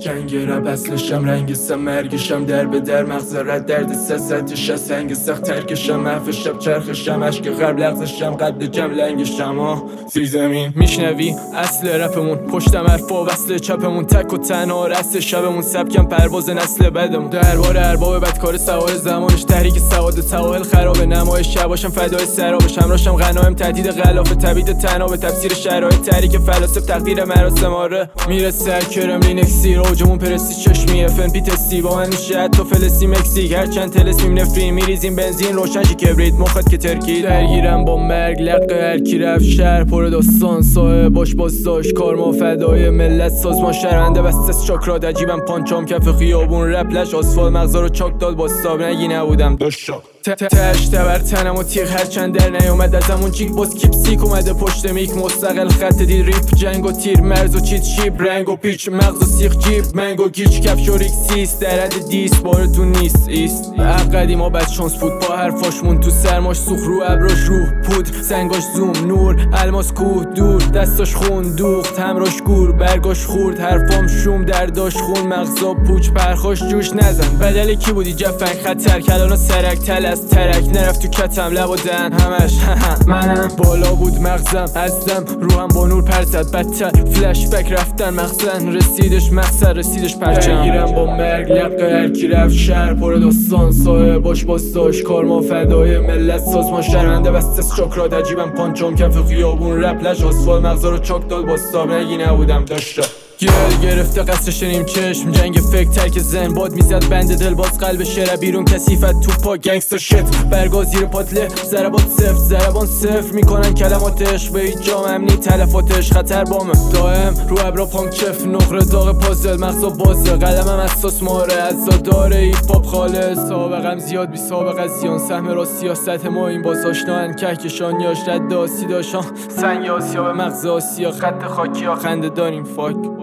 جنگ رب اصلشم رنگسم مرگشم در به در مغز رد درد سستش از سنگ سخت ترکشم محو شب چرخشم عشق غرب لغزشم قد جم لنگشم سی زمین میشنوی اصل رپمون پشتم حرفا وصل چپمون تک و تنها رست شبمون سبکم پرواز نسل بدمون دربار ارباب بدکار سوار زمانش تحریک سواد تواهل خراب نمایش شباشم فدای سرابش همراشم غنایم تهدید غلاف تبید تناب تفسیر شرایط تحریک فلاسف تقدیر مراسم آره میرسه کرملین اکسیر اوجمون پرستی چشمی فن پی تستی با من میشه حتی فلسطین مکزیک هرچند تلسیم نفرین میریزیم بنزین روشن شی کبریت مخت که ترکید درگیرم با مرگ لق هر کی رفت شهر پر داستان صاحب باش باز داشت کارما فدای ملت سازمان شرمنده بسته چاکرات عجیبم پانچام کف خیابون رپلش آسفال مغزا رو چاک داد با ساب نگی نبودم داشت تش تبر تنم و تیغ هرچند در نیومد از همون چیک باز کیپسیک اومده پشت میک مستقل خط دید ریپ جنگ و تیر مرز و چیت شیب رنگ و پیچ مغز و سیخ جیب منگو گیچ کفش و ریکسیست در حد دیست بار تو نیست ایست عقدی ما بد شانس بود با حرفاشمون تو سرماش سوخ رو ابراش روح پود سنگاش زوم نور الماس کوه دور دستاش خون دوخت همراش گور برگاش خورد حرفام شوم درداش خون مغزا پوچ پرخاش جوش نزن بدل کی بودی جفنگ خطر کلانا سرک تل از ترک نرفت تو کتم لب و دهن همش منم بالا بود مغزم ازدم روحم با نور پرزد بدتر فلش بک رفتن مغزن رسیدش مقصد رسیدش پرچم گیرم با مرگ لق هر کی رفت شهر پر داستان صاحب باش باز داشت کارما فدای ملت سازمان شرمنده بسته چاکرات عجیبم پانچام کف خیابون رپلش آسفال مغزا رو چاک داد با ساب نگی نبودم داشت گل گرفته قصر شنیم چشم جنگ فکر ترک زن باد میزد بند دل باز قلب شهر بیرون کثیفت تو پا گنگستر شت برگا زیر پاتله ضربات سفت ضربان صفر میکنن کلماتش به هیچ جام امنی تلفاتش خطر بامه دائم رو ابرا پام کف نقره داغ پازل مغزا بازه قلمم اساس ماره عزاداره ایپ پاپ خالص سابقم زیاد بی سابق از زیان سهم را سیاست ما این باز آشنان کهکشان یاش رد آسی داشان سنگ آسیا به مغز آسیا خط خاکی ها خنده داریم فاک